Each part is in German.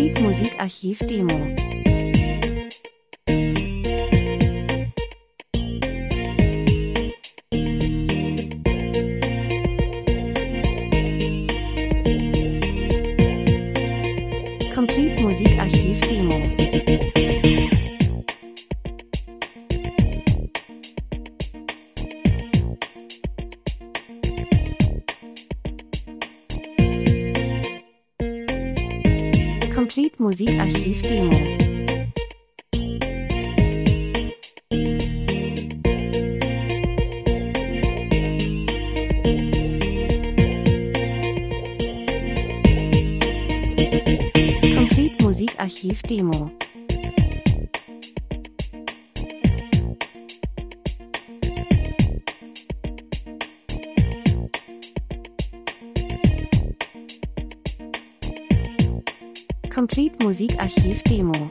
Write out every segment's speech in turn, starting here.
Complete Musikarchiv Demo. Complete Musikarchiv Demo. Complete Musikarchiv Demo. Complete Musikarchiv Demo. Complete Musikarchiv Demo.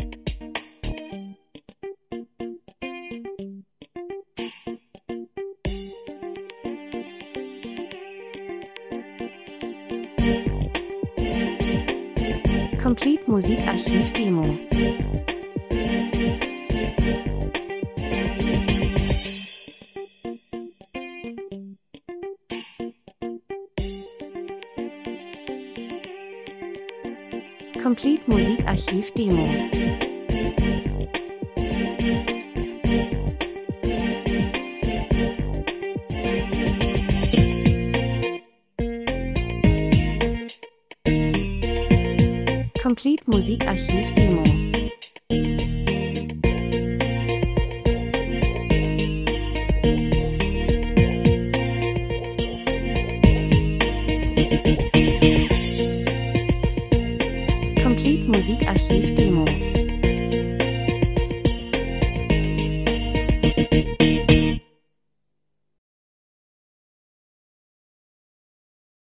Complete Musikarchiv Demo. Complete Musikarchiv Demo. Complete Musikarchiv Demo. Complete Musikarchiv Demo.